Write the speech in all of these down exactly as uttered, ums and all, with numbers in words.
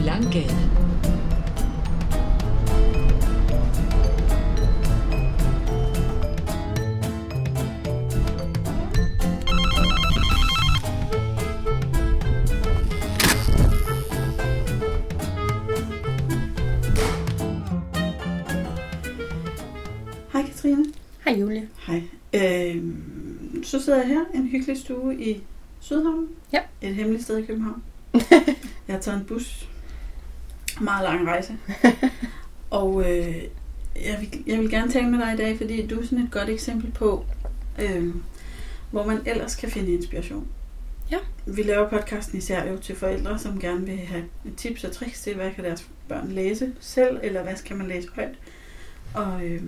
Langgade. Hej Katrine. Hej Julie. Hej. Øh, så sidder jeg her, en hyggelig stue i Sydhavn. Ja. Et hemmeligt sted i København. Jeg har taget en bus. Meget lang rejse. Og øh, jeg, vil, jeg vil gerne tale med dig i dag, fordi du er sådan et godt eksempel på, øh, hvor man ellers kan finde inspiration. Ja. Vi laver podcasten især jo til forældre, som gerne vil have tips og tricks til, hvad kan deres børn læse selv, eller hvad skal man læse højt. Og øh,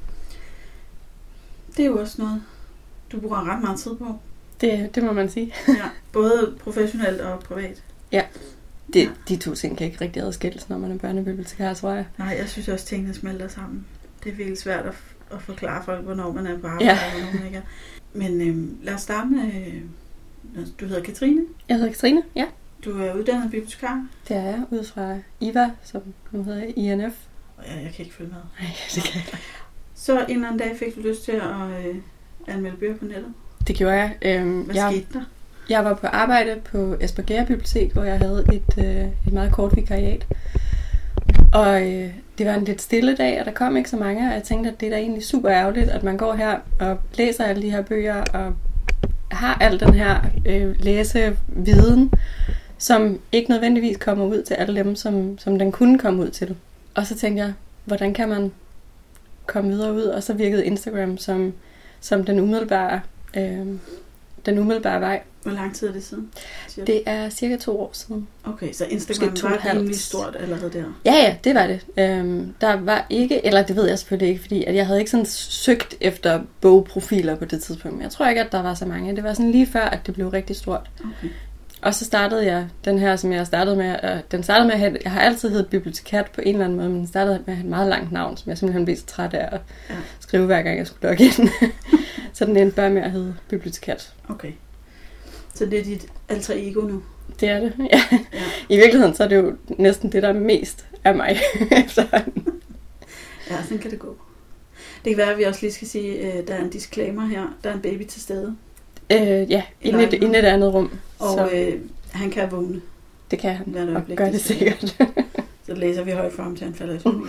det er jo også noget, du bruger ret meget tid på. Det, det må man sige. Ja, både professionelt og privat. Ja, det, ja. De to ting kan ikke rigtig adskilles, når man er børnebibliotekar, tror jeg. Nej, jeg synes også, tingene smelter sammen. Det er virkelig svært at, at forklare folk, hvornår man er på arbejde, ja. og hvornår man ikke er. Men øh, lad os starte med, øh, du hedder Katrine. Jeg hedder Katrine, ja. Du er uddannet bibliotekar. Det er jeg, ud fra I V A, som nu hedder I N F. Ja, jeg kan ikke følge med. Nej, det kan jeg. Så en eller anden dag fik du lyst til at øh, anmelde bøger på nettet. Det gjorde jeg. Øhm, Hvad jeg, skete der? Jeg var på arbejde på Espergærde Bibliotek, hvor jeg havde et, øh, et meget kort vikariat. Og øh, det var en lidt stille dag, og der kom ikke så mange, og jeg tænkte, at det er da egentlig super ærgerligt, at man går her og læser alle de her bøger, og har al den her øh, læseviden, som ikke nødvendigvis kommer ud til alle dem, som, som den kunne komme ud til. Og så tænkte jeg, hvordan kan man komme videre ud? Og så virkede Instagram som, som den umiddelbare øh, den umiddelbare vej. Hvor lang tid er det siden? Det er cirka to år siden. Okay, så Instagram var rimelig stort allerede der? Ja, ja, det var det. Øhm, der var ikke, eller det ved jeg selvfølgelig ikke, fordi at jeg havde ikke sådan søgt efter bogprofiler på det tidspunkt. Men jeg tror ikke, at der var så mange. Det var sådan lige før, at det blev rigtig stort. Okay. Og så startede jeg den her, som jeg startede med. Øh, den startede med at have, jeg har altid heddet bibliotekat på en eller anden måde, men den startede med at have et meget langt navn, som jeg simpelthen blev så træt af at ja. skrive hver gang jeg skulle logge ind. Så den endte bare med at hedde bibliotekat. Okay. Så det er dit alter ego nu? Det er det, ja. ja. I virkeligheden så er det jo næsten det, der er mest af mig efterhånden. Ja, sådan kan det gå. Det kan være, at vi også lige skal sige, at der er en disclaimer her. Der er en baby til stede. Øh, ja, inde i, inde i et andet rum. Og øh, han kan vågne. Det kan han, og øjeblik, gør det sikkert. Så læser vi højt for ham, til han falder i søvn.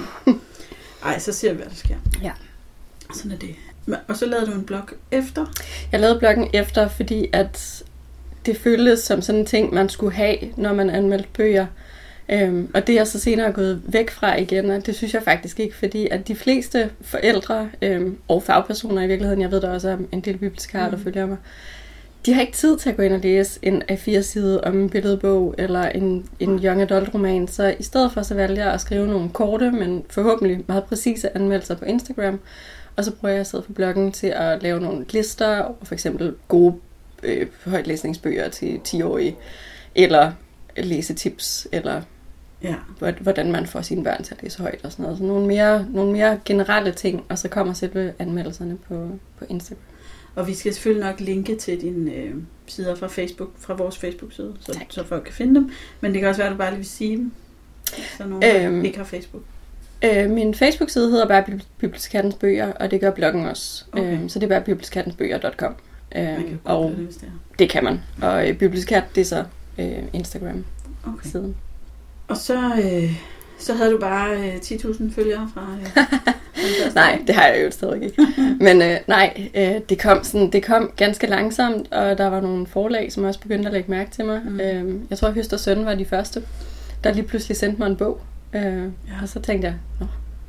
Ej, så ser vi, hvad der sker. Ja. Sådan er det. Og så lavede du en blog efter? Jeg lavede bloggen efter, fordi at det føltes som sådan en ting, man skulle have, når man anmeldte bøger. Øhm, og det er jeg så senere gået væk fra igen, og det synes jeg faktisk ikke, fordi at de fleste forældre øhm, og fagpersoner i virkeligheden, jeg ved der også er en del bibliotekarer, der mm. følger mig, de har ikke tid til at gå ind og læse en A fire side om en billedbog eller en, en young adult roman, så i stedet for så valgte jeg at skrive nogle korte, men forhåbentlig meget præcise anmeldelser på Instagram, og så prøver jeg at sidde på bloggen til at lave nogle lister over for eksempel gode øh, højtlæsningsbøger til ti-årige, eller læsetips, eller ja. hvordan man får sine børn til at læse højt og sådan noget. Så nogle mere, nogle mere generelle ting, og så kommer selve anmeldelserne på, på Instagram. Og vi skal selvfølgelig nok linke til dine øh, sider fra Facebook, fra vores Facebook-side, så, så folk kan finde dem. Men det kan også være, at du bare lige vil sige dem, så nogen øhm, ikke har Facebook. Øh, min Facebook-side hedder bare Bibliotekatens Bøger, og det gør bloggen også. Okay. Øh, så det er bare bibliotekatensbøger punktum com. Øh, man kan og det, hvis det er. Det kan man. Og øh, Bibliotekat, det er så øh, Instagram-siden. Okay. Og så, øh, så havde du bare øh, ti tusind følgere fra... Øh, nej, det har jeg jo stadig ikke. Men øh, nej, øh, det, kom sådan, det kom ganske langsomt, og der var nogle forlag, som også begyndte at lægge mærke til mig. Mm. Øh, jeg tror, at Høst og Søn var de første, der lige pludselig sendte mig en bog. Øh, ja. Og så tænkte jeg, Nå,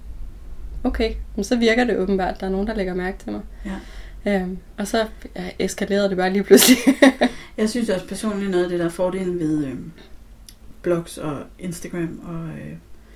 okay, men så virker det åbenbart, der er nogen, der lægger mærke til mig. Ja. Øh, og så ja, eskalerede det bare lige pludselig. Jeg synes også personligt noget af det, der er fordelen ved øh, blogs og Instagram og... Øh,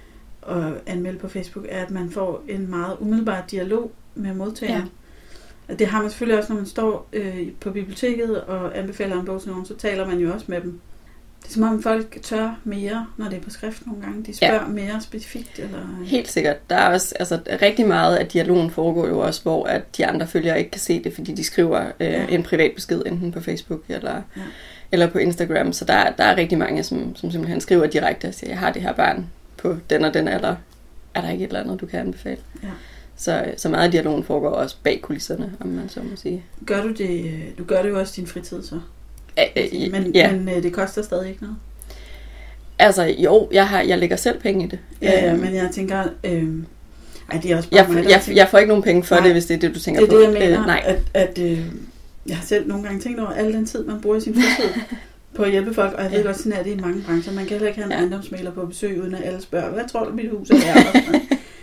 og anmelde på Facebook, er, at man får en meget umiddelbar dialog med modtageren. Ja. Det har man selvfølgelig også, når man står øh, på biblioteket og anbefaler en bog til nogen, så taler man jo også med dem. Det er som om folk tør mere, når det er på skrift nogle gange. De spørger ja. mere specifikt. Eller... Helt sikkert. Der er også altså, rigtig meget af dialogen foregår jo også, hvor at de andre følgere ikke kan se det, fordi de skriver øh, ja. en privat besked enten på Facebook eller, ja. eller på Instagram. Så der, der er rigtig mange, som, som simpelthen skriver direkte og siger, jeg har det her barn på den og den alder. Er der ikke et eller andet, du kan anbefale? Ja. Så, så meget af dialogen foregår også bag kulisserne, om man så må sige. Gør du det? Du gør det jo også i din fritid så? Æ, øh, men, ja. men øh, det koster stadig ikke noget? Altså jo, jeg, har, jeg lægger selv penge i det. Ja, ja, men jeg tænker... Øh, ej, det er også bare jeg, mig, jeg, jeg, jeg får ikke nogen penge for nej, det, hvis det er det, du tænker det på. Det er det, jeg mener, øh, nej. at, at øh, jeg har selv nogle gange tænkt over al den tid, man bruger i sin fritid på at hjælpe folk, og jeg ved ja. godt, sådan er det i mange brancher. Man kan heller ikke have en ja. ejendomsmægler på besøg, uden at alle spørger, hvad tror du, mit hus er værd?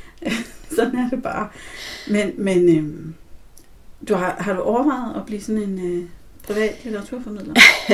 Sådan er det bare. Men, men øh, du har, har du overvejet at blive sådan en øh, privat litteraturformidler?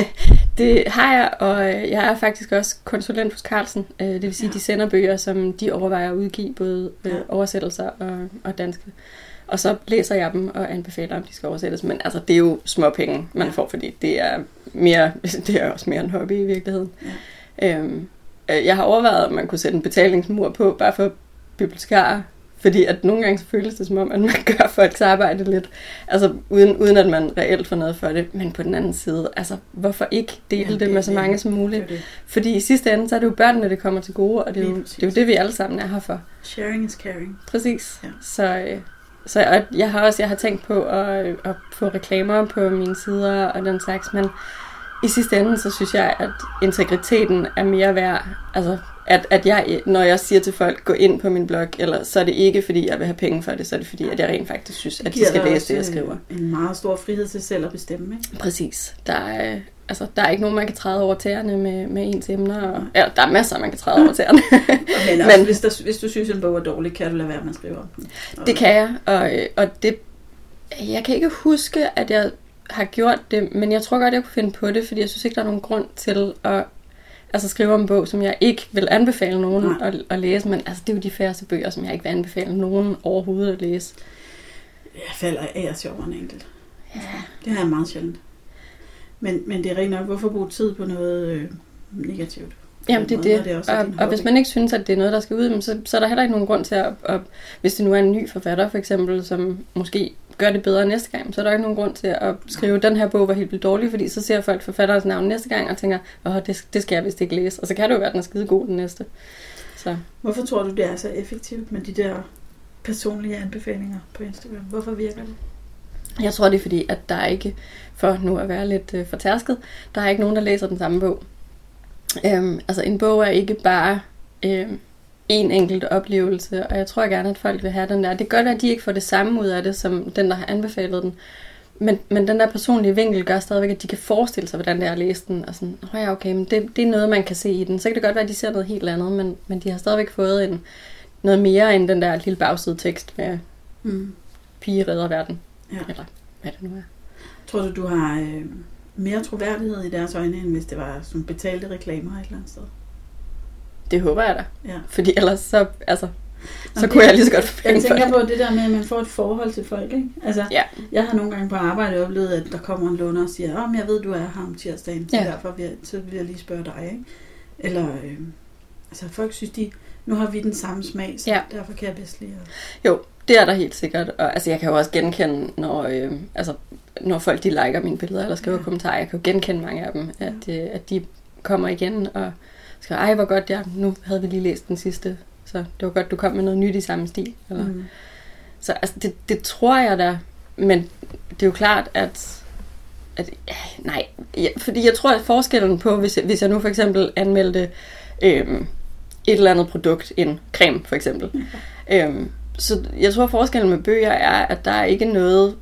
Det har jeg, og jeg er faktisk også konsulent hos Carlsen. Det vil sige, ja. de sender bøger, som de overvejer at udgive, både ja. oversættelser og, og danske. Og så læser jeg dem og anbefaler, om de skal oversættes. Men altså, det er jo små penge, man ja. får, fordi det er, mere, det er også mere en hobby i virkeligheden. Ja. Øhm, jeg har overvejet, at man kunne sætte en betalingsmur på, bare for bibliotekarer. Fordi at nogle gange så føles det som om, at man gør folks arbejde lidt, altså uden, uden at man reelt får noget for det. Men på den anden side, altså hvorfor ikke dele ja, det, det med så mange som muligt? Det det. Fordi i sidste ende, så er det jo børnene, det kommer til gode, og det er, jo, det er jo det, vi alle sammen er her for. Sharing is caring. Præcis. Ja. Så, så jeg, jeg har også jeg har tænkt på at, at få reklamer på mine sider og den slags, men i sidste ende, så synes jeg, at integriteten er mere værd. Altså, at, at jeg, når jeg siger til folk, gå ind på min blog, eller, så er det ikke, fordi jeg vil have penge for det, så er det, fordi at jeg rent faktisk synes, at de skal læse det, jeg skriver. En meget stor frihed til selv at bestemme, ikke? Præcis. Der er, altså, der er ikke nogen, man kan træde over tæerne med, med ens emner. Og, ja, der er masser, man kan træde over tæerne. Men, altså, Men hvis, der, hvis du synes, en bog er dårlig, kan du lade være med at skrive om den. Og det kan jeg, og, og det, jeg kan ikke huske, at jeg har gjort det, men jeg tror godt, jeg kunne finde på det, fordi jeg synes ikke, der er nogen grund til at altså, skrive om en bog, som jeg ikke vil anbefale nogen at, at læse, men altså, det er jo de færreste bøger, som jeg ikke vil anbefale nogen overhovedet at læse. Jeg falder af og sjovere en enkelt. Ja. Det har jeg meget sjældent. Men, men det er rent nok, hvorfor bruge tid på noget øh, negativt? Jamen det er det, det er og, og hvis man ikke synes, at det er noget, der skal ud, så, så er der heller ikke nogen grund til at, at, hvis det nu er en ny forfatter for eksempel, som måske gør det bedre næste gang, så er der ikke nogen grund til at skrive, den her bog var helt vildt dårlig, fordi så ser folk forfatterens navn næste gang og tænker, åh, det, det skal jeg vist ikke læse, og så kan det jo være, at den er skide god den næste. Så. Hvorfor tror du, det er så effektivt med de der personlige anbefalinger på Instagram? Hvorfor virker det? Jeg tror, det er fordi, at der er ikke, for nu at være lidt øh, fortærsket, der er ikke nogen, der læser den samme bog. Øhm, altså en bog er ikke bare øhm, en enkelt oplevelse, og jeg tror gerne, at folk vil have den der. Det kan godt være, at de ikke får det samme ud af det, som den, der har anbefalet den. Men, men den der personlige vinkel gør stadigvæk, at de kan forestille sig, hvordan det er at læse den. Og sådan, oh ja, okay, men det, det er noget, man kan se i den. Så kan det godt være, at de ser noget helt andet, men, men de har stadigvæk fået en, noget mere end den der lille bagside tekst med mm. pige redder verden. Ja. Eller hvad det nu er. Tror du, du har øh, mere troværdighed i deres øjne, end hvis det var sådan betalte reklamer et eller andet sted? Det håber jeg da. Ja. Fordi ellers så, altså, så Nå, kunne det, jeg lige så godt få penge Jeg tænker for det. på det der med, at man får et forhold til folk, ikke? Altså, ja. Jeg har nogle gange på arbejde oplevet, at der kommer en låner og siger, åh, oh, jeg ved, du er her om tirsdagen, så ja. derfor vil jeg, så vil jeg lige spørge dig, ikke? Eller, øh, altså folk synes, de, nu har vi den samme smag, så ja. derfor kan jeg bedst lide at... Jo, det er der helt sikkert. Og altså, jeg kan jo også genkende, når, øh, altså, når folk de liker mine billeder eller skriver ja. kommentarer, jeg kan jo genkende mange af dem, at, ja. øh, at de kommer igen og skriver, ej, hvor godt, ja, nu havde vi lige læst den sidste, så det var godt, du kom med noget nyt i samme stil. Eller. Mm. Så altså, det, det tror jeg da, men det er jo klart, at, at ja, nej, ja, fordi jeg tror, at forskellen på, hvis jeg, hvis jeg nu for eksempel anmeldte øh, et eller andet produkt, en creme for eksempel, mm. øh, så jeg tror, forskellen med bøger er, at der er ikke noget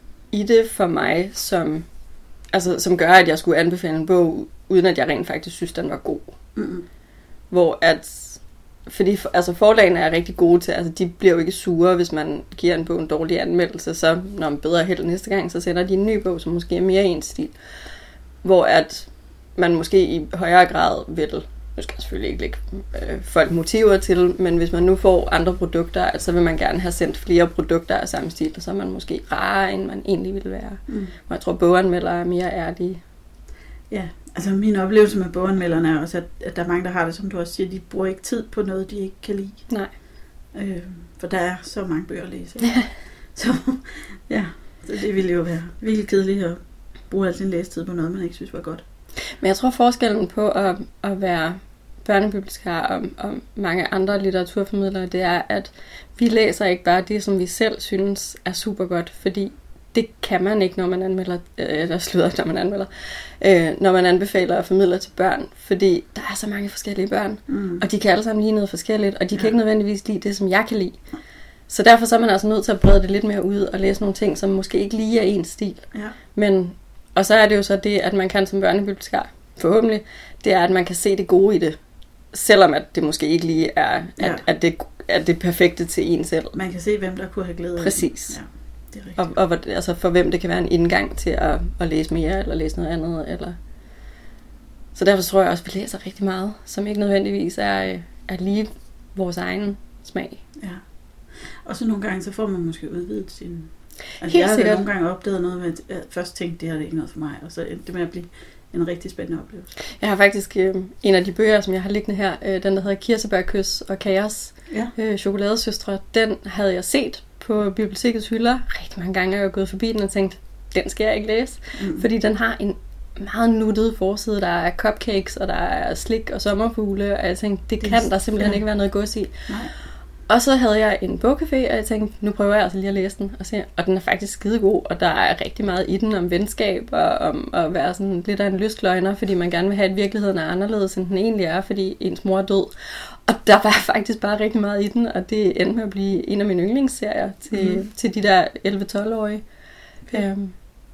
i det for mig, som, altså, som gør, at jeg skulle anbefale en bog, uden at jeg rent faktisk synes, den var god. Mm. Hvor at, fordi for, altså forlagene er rigtig gode til, altså de bliver jo ikke sure, hvis man giver en bog en dårlig anmeldelse, så når man bedre held næste gang, så sender de en ny bog, som måske er mere ens stil. Hvor at man måske i højere grad vil, nu skal jeg selvfølgelig ikke lægge øh, folk motiver til, men hvis man nu får andre produkter, så vil man gerne have sendt flere produkter af samme stil, og så er man måske rarere, end man egentlig ville være. Mm. Og jeg tror, boganmeldere er mere ærlige. Ja, Altså min oplevelse med boganmelderne er også, at, at der er mange, der har det, som du også siger, de bruger ikke tid på noget, de ikke kan lide. Nej. Øh, for der er så mange bøger at læse. så ja, så det ville jo være virkelig kedeligt at bruge al sin læsetid på noget, man ikke synes var godt. Men jeg tror forskellen på at, at være børnebibliotekar og, og mange andre litteraturformidlere, det er, at vi læser ikke bare det, som vi selv synes er super godt, fordi det kan man ikke, når man anmelder, eller slutter, når man anmelder, øh, når man anbefaler og formidler til børn, fordi der er så mange forskellige børn, mm. og de kan alle sammen lide noget forskelligt, og de kan ja. ikke nødvendigvis lide det, som jeg kan lide. Så derfor så er man altså nødt til at brede det lidt mere ud og læse nogle ting, som måske ikke lige er ens stil. Ja. Men, og så er det jo så det, at man kan som børnebibliotekar, forhåbentlig, det er, at man kan se det gode i det, selvom at det måske ikke lige er, at, ja. at, det, at det er perfekte til en selv. Man kan se, hvem der kunne have glæde af. Præcis. Ja. Det er og, og altså for hvem det kan være en indgang til at, at læse mere, eller læse noget andet. Eller... Så derfor tror jeg også, at vi læser rigtig meget, som ikke nødvendigvis er, er lige vores egen smag. Ja. Og så nogle gange, så får man måske udvidet sin... Altså jeg har da nogle gange opdaget noget med, at jeg først tænkte, det her er ikke noget for mig, og så endte det med at blive en rigtig spændende oplevelse. Jeg har faktisk øh, en af de bøger, som jeg har liggende her, øh, den der hedder Kirsebærkys og Kaos, ja. øh, Chokoladesøstre, den havde jeg set på bibliotekets hylder rigtig mange gange, og jeg er gået forbi den og tænkt, den skal jeg ikke læse, mm. fordi den har en meget nuttet forside, der er cupcakes, og der er slik og sommerfugle, og jeg tænkte, det, det kan der simpelthen ja. ikke være noget gods i. Nej. Og så havde jeg en bogcafé, og jeg tænkte, nu prøver jeg altså lige at læse den, og, se, og den er faktisk skidegod, og der er rigtig meget i den om venskab, og om at være sådan lidt af en lystløgner, fordi man gerne vil have, at virkeligheden er anderledes, end den egentlig er, fordi ens mor er død. Og der var faktisk bare rigtig meget i den, og det endte med at blive en af mine yndlingsserier til, mm. til de der elleve-tolv-årige. Okay. Um,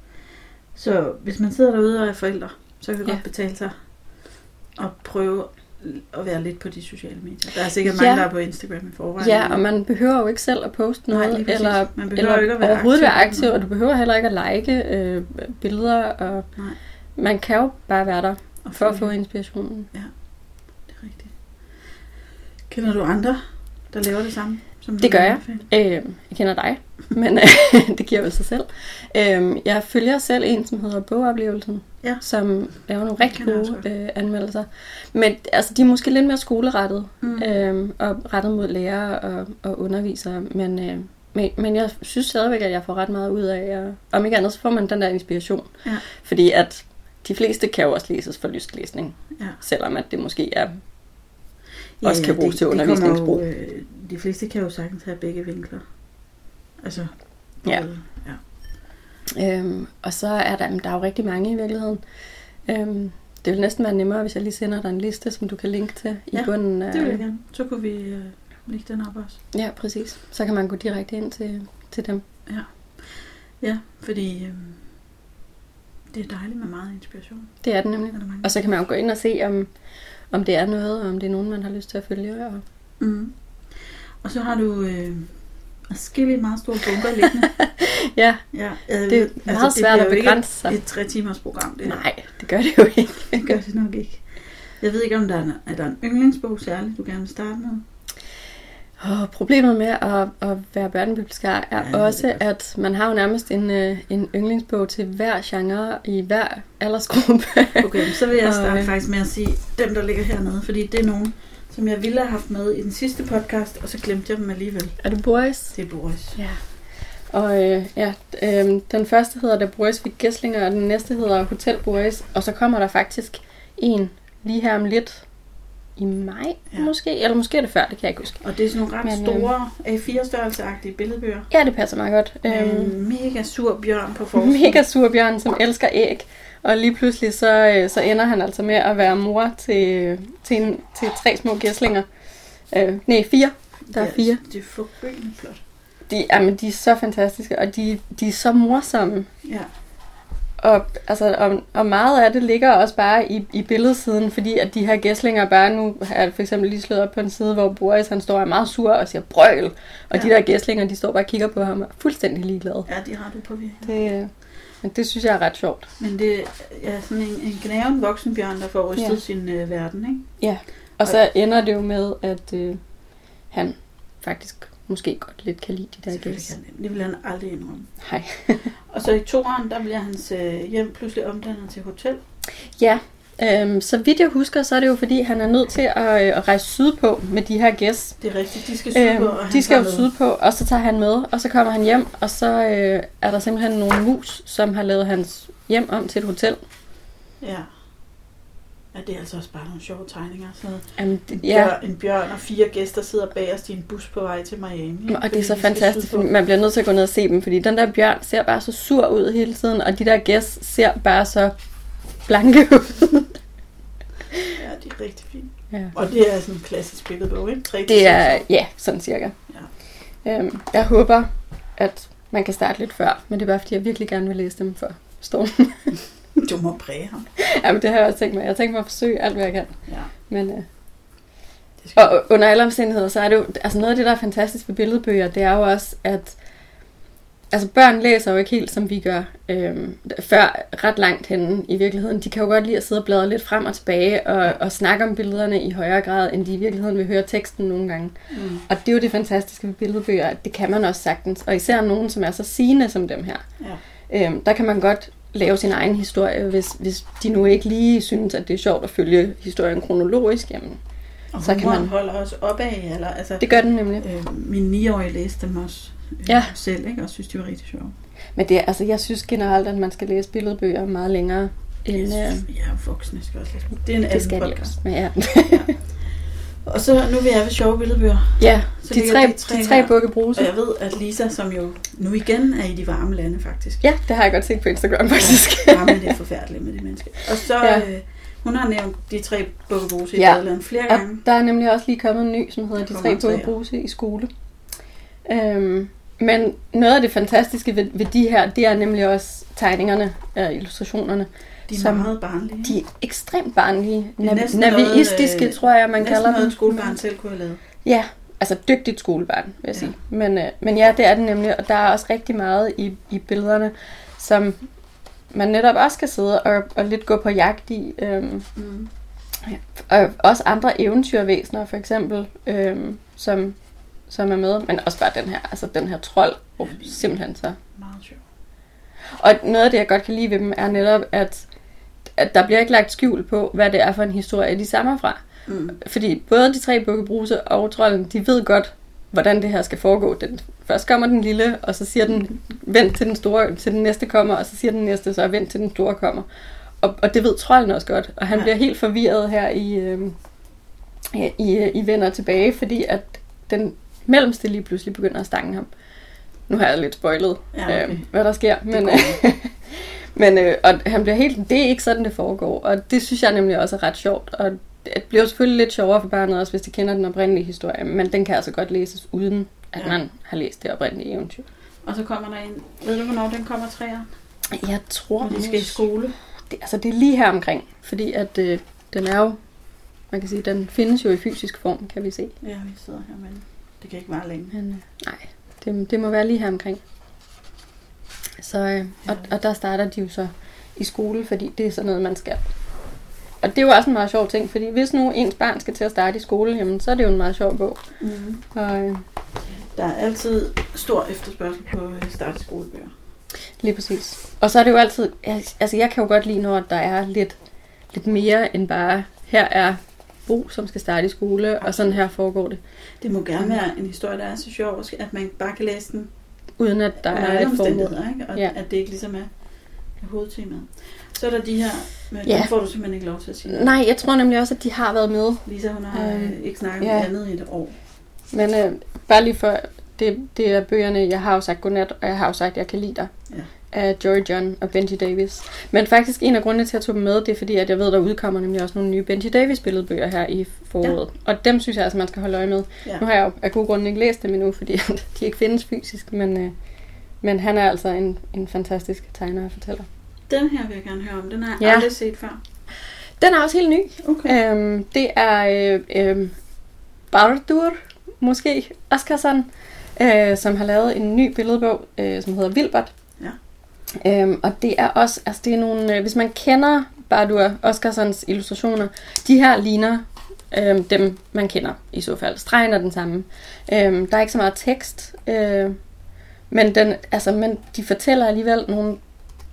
så hvis man sidder derude og er forældre, så kan det ja. godt betale sig at prøve at være lidt på de sociale medier. Der er sikkert mange, ja. der er på Instagram i forvejen. Ja, og man behøver jo ikke selv at poste noget, Nej, eller, man eller ikke at være overhovedet aktiv, være aktiv, og du behøver heller ikke at like øh, billeder, og Nej. man kan jo bare være der og for at få inspirationen. Ja, det er rigtigt. Kender du andre, der laver det samme? Som det gør jeg. Øh, jeg kender dig, men det giver vel sig selv. Øh, jeg følger selv en, som hedder Bogoplevelsen, ja. som laver nogle rigtig gode øh, anmeldelser. Men altså, de er måske lidt mere skolerettet, mm. øh, og rettet mod lærere og, og undervisere, men, øh, men, men jeg synes stadigvæk, at jeg får ret meget ud af, og om ikke andet, så får man den der inspiration. Ja. Fordi at de fleste kan jo også læses for lystlæsning, ja. selvom at det måske er Ja, også kan bruges det, til undervisningsbrug. Jo, øh, de fleste kan jo sagtens have begge vinkler. Altså, ja. Både, ja. Øhm, og så er der, der er jo rigtig mange i virkeligheden. Øhm, det vil næsten være nemmere, hvis jeg lige sender dig en liste, som du kan linke til i ja, bunden. Af, det vil jeg gerne. Så kunne vi øh, lægge den op også. Ja, præcis. Så kan man gå direkte ind til, til dem. Ja, ja fordi øh, det er dejligt med meget inspiration. Det er det nemlig. Er og så kan man jo gå ind og se, om om det er noget, og om det er nogen, man har lyst til at følge. Og, mm. og så har du øh, adskillige meget store bunker liggende. ja, ja øh, det er meget altså, svært at begrænse sig. Det er et tre timers program, det her. Nej, det gør det jo ikke. Det gør det nok ikke. Jeg ved ikke, om der er, er der en yndlingsbog særligt, du gerne vil starte med? Og problemet med at, at være børnebibliotekar er ja, også, at man har jo nærmest en, en yndlingsbog til hver genre i hver aldersgruppe. Okay, så vil jeg starte og, faktisk med at sige dem, der ligger hernede, fordi det er nogen, som jeg ville have haft med i den sidste podcast, og så glemte jeg dem alligevel. Er det Boris? Det er Boris. Ja. Og øh, ja, øh, den første hedder der Boris ved Gæslinger, og den næste hedder Hotel Boris, og så kommer der faktisk en lige her om lidt, i maj, ja. måske, eller måske er det før, det kan jeg ikke huske. Og det er sådan nogle ret Men, store A fire størrelseagtige billedbøger. Ja, det passer meget godt. En mega sur bjørn på forsiden. Mega sur bjørn, som elsker æg. Og lige pludselig så, så ender han altså med at være mor til, til, en, til tre små gæslinger. Øh, nej, fire. Der er fire. Det er forrygende flot. De, jamen, de er så fantastiske, og de, de er så morsomme. Ja. Og, altså, og, og meget af det ligger også bare i, i billedsiden, fordi at de her gæslinger bare, nu har jeg for eksempel lige slået op på en side, hvor Boris han står og er meget sur og siger brøl, og ja. de der gæslinger, de står bare og kigger på ham og er fuldstændig ligeglade. Ja, de har du på virkelig. Det, men det synes jeg er ret sjovt. Men det er sådan en, en gnaven voksenbjørn, der får rystet ja. sin øh, verden, ikke? Ja, og så ender det jo med, at øh, han faktisk måske godt lidt kan lide de der gæs. Det vil han aldrig indrømme. Nej. Og så i toeren, der bliver hans øh, hjem pludselig omdannet til hotel. Ja, Øhm, så vidt jeg husker, så er det jo fordi, han er nødt til at, øh, at rejse sydpå med de her gæs. Det er rigtigt, de skal sydpå. Øhm, Og de skal jo sydpå, og så tager han med, og så kommer han hjem, og så øh, er der simpelthen nogle mus, som har lavet hans hjem om til et hotel. Ja. Ja, det er altså også bare nogle sjove tegninger. Så Jamen, det, en, ja. bjørn, en bjørn og fire gæster sidder bagerst i en bus på vej til Miami. Og det er så fantastisk, fordi man bliver nødt til at gå ned og se dem, fordi den der bjørn ser bare så sur ud hele tiden, og de der gæs ser bare så blanke ud. Ja, det er rigtig fint. Ja. Og det er sådan en klassisk billedbog, ikke? tre til Det er, seks år. ja, sådan cirka. Ja. Øhm, jeg håber, at man kan starte lidt før, men det er bare fordi, jeg virkelig gerne vil læse dem for stormen. Du må præge ham. Jamen, det har jeg også tænkt mig. Jeg har tænkt mig at forsøge alt, hvad jeg kan. Ja. Men, øh, Det skal og under alle omstændigheder, så er det jo, altså noget af det, der er fantastisk ved billedbøger, det er jo også, at altså børn læser jo ikke helt, som vi gør, øhm, før ret langt henne i virkeligheden. De kan jo godt lide at sidde og bladre lidt frem og tilbage, og, og snakke om billederne i højere grad, end de i virkeligheden vil høre teksten nogle gange. Mm. Og det er jo det fantastiske ved billedbøger, at det kan man også sagtens. Og især nogen, som er så sigende som dem her. Ja. Øhm, der kan man godt lave sin egen historie, hvis, hvis de nu ikke lige synes, at det er sjovt at følge historien kronologisk, jamen, Og så kan man... holder også opad, eller altså... Det gør den nemlig. Øh, min niårige læste dem også øh, Ja. selv, ikke? Og synes, de var rigtig sjove. Men det, er- altså, jeg synes generelt, at man skal læse billedbøger meget længere end... Jeg Øh, synes, ja, voksne skal også læse dem. Det er en det anden skal de podcast. også. Men ja. Og så nu vil jeg ved sjove billedbøger. ja, Så de ligger tre, de tre de tre her. bukke bruse. Og jeg ved, at Lisa, som jo nu igen er i de varme lande, faktisk. Ja, det har jeg godt set på Instagram, faktisk. Ja, men det er forfærdeligt med de mennesker. Og så, Ja. øh, hun har nævnt de tre bukkebruser i Ja. Badeland flere Og gange. der er nemlig også lige kommet en ny, som hedder Der De kommer tre en treer. bukke bruse i skole. Øhm, men noget af det fantastiske ved, ved de her, det er nemlig også tegningerne og illustrationerne. De er som- meget barnlige. De er ekstremt barnlige. Det er Nav- næsten navaistiske, noget, øh, tror jeg, man Næsten kalder noget, dem. en skolebarn selv kunne have lavet. Ja, altså dygtigt skolebarn, vil jeg Ja. sige. Men, øh, men ja, det er det nemlig, og der er også rigtig meget i, i billederne, som man netop også kan sidde og, og lidt gå på jagt i. Øhm, Mm. og også andre eventyrvæsener, for eksempel, øhm, som, som er med. Men også bare den her, altså den her trold. Oh, Ja, det er- simpelthen så. Meget sjovt. Og noget af det, jeg godt kan lide ved dem, er netop, at, at der bliver ikke lagt skjul på, hvad det er for en historie, de stammer fra. Mm. Fordi både de tre bukkebruse og trolden, de ved godt, hvordan det her skal foregå. Den, først kommer den lille, og så siger den, vent til den store, til den næste kommer, og så siger den næste, så vent til den store kommer. Og, og det ved trolden også godt, og han Ja. bliver helt forvirret her i, øh, i, i Vender tilbage, fordi at den mellemste lige pludselig begynder at stange ham. Nu har jeg lidt spoilet, Ja, okay. øh, hvad der sker, men, går men øh, og han bliver helt, det er ikke sådan, det foregår, og det synes jeg nemlig også er ret sjovt, og det bliver selvfølgelig lidt sjovere for barnet også, hvis de kender den oprindelige historie, men den kan altså godt læses uden, at Ja. man har læst det oprindelige eventyr. Og så kommer der en... Ved du, hvornår den kommer træer? Jeg tror, Når de skal i skole. det, altså det er lige her omkring, fordi at øh, den er jo, man kan sige, den findes jo i fysisk form, kan vi se. Ja, vi sidder her, men det kan ikke vare længe. Men øh, nej, det, det må være lige her omkring. Så, øh, og, og der starter de jo så i skole, fordi det er sådan noget, man skal. Og det er jo også en meget sjov ting, fordi hvis nu ens barn skal til at starte i skole, jamen, så er det jo en meget sjov bog. Mm. Og øh, Der er altid stor efterspørgsel på øh, startskolebøger. lige præcis. Og så er det jo altid, altså jeg kan jo godt lide, når der er lidt, lidt mere end bare, her er Bo, som skal starte i skole, og sådan her foregår det. Det må gerne være en historie, der er så sjov, at man bare kan læse den Uden at der under er alle et formål. omstændigheder, ikke? Og Ja. at det ikke ligesom er hovedtemaet. Så er der de her, men Ja. dem får du simpelthen ikke lov til at sige. Nej, jeg tror nemlig også, at de har været med. Lisa, hun har Øhm, øh, ikke snakket ja. om andet i et år. Men øh, bare lige for, det, det er bøgerne, jeg har jo sagt godnat, og jeg har jo sagt, at jeg kan lide dig. Ja. Af Jory John og Benji Davis. Men faktisk en af grundene til at tage dem med, det er fordi, at jeg ved, der udkommer nemlig også nogle nye Benji Davis billedbøger her i foråret. Ja. Og dem synes jeg altså, man skal holde øje med. Ja. Nu har jeg jo af gode grunde ikke læst dem endnu, fordi de ikke findes fysisk, men, øh, men han er altså en, en fantastisk tegner og fortæller. Den her vil jeg gerne høre om. Den har jeg Ja. aldrig set før. Den er også helt ny. Okay. Øhm, det er øh, øh, Bardur, måske, Oskarsson, øh, som har lavet en ny billedbog, øh, som hedder Vilbert. Ja. Øhm, og det er også, altså det er nogle, øh, hvis man kender Bardur Oskarssons illustrationer, de her ligner øh, dem, man kender i så fald. Stregen er den samme. Øh, der er ikke så meget tekst, øh, men, den, altså, men de fortæller alligevel nogle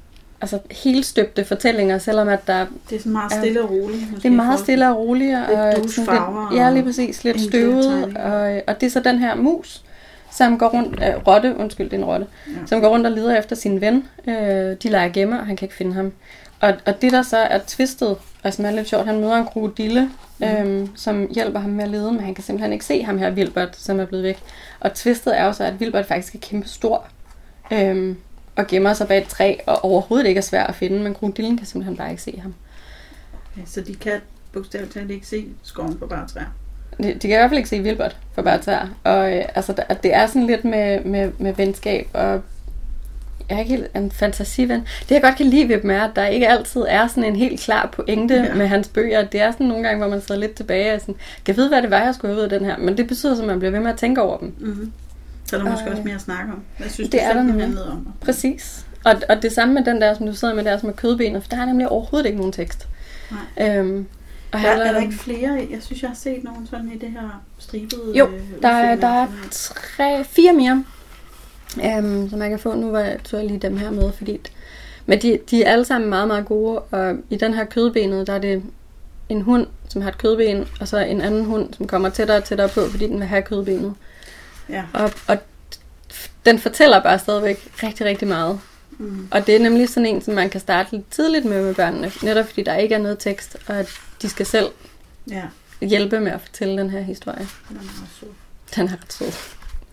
altså helt støbte fortællinger, selvom at der det er sådan meget stille og roligt. Det er meget stille og roligt. Og lidt dusfarver. Ja, lige præcis. Lidt støvet. Og, og det er så den her mus, som går rundt, øh, rotte, undskyld, det er en rotte, ja. som går rundt og leder efter sin ven. Øh, de leger gemme, og han kan ikke finde ham. Og, og det der så er twistet, og som er lidt sjovt, han møder en krokodille, mm. øhm, som hjælper ham med at lede, men han kan simpelthen ikke se ham her, Wilbert, som er blevet væk. Og twistet er jo så, at Wilbert faktisk er kæmpe stor, øhm, og gemmer sig bag et træ, og overhovedet ikke er svær at finde, men krokodillen kan simpelthen bare ikke se ham. Okay, så de kan bogstaveligt talt ikke se skoven for bare træer? De, de kan i hvert fald ikke se Wilbert for bare træer. Og øh, altså, der, det er sådan lidt med, med, med venskab, og jeg er ikke helt en fantasiven. Det jeg godt kan lide ved dem er, at der ikke altid er sådan en helt klar pointe ja. med hans bøger. Det er sådan nogle gange, hvor man sidder lidt tilbage og sådan, kan vide, hvad det var, jeg skulle have ud af den her. Men det betyder, at man bliver ved med at tænke over dem. Mm-hmm. Så er der måske øh, også mere at snakke om. Jeg synes, det, det er der handlede om. Præcis. Og, og det samme med den der, som du sidder med der, som er kødbenet, for der er nemlig overhovedet ikke nogen tekst. Nej. Øhm, og der, er der ikke flere? Jeg synes, jeg har set nogen sådan i det her stribede... Jo, der, er, der er tre, fire mere. Um, som man kan få. Nu var jeg, så jeg lige dem her med, fordi men de, de er alle sammen meget, meget gode, og i den her kødbenet, der er det en hund, som har et kødben, og så en anden hund, som kommer tættere og tættere på, fordi den vil have kødbenet. Ja. Og, og den fortæller bare stadigvæk rigtig, rigtig meget. Mm. Og det er nemlig sådan en, som man kan starte lidt tidligt med med børnene, netop fordi der ikke er noget tekst, og at de skal selv ja. hjælpe med at fortælle den her historie. Den er ret sød. Den er ret sød.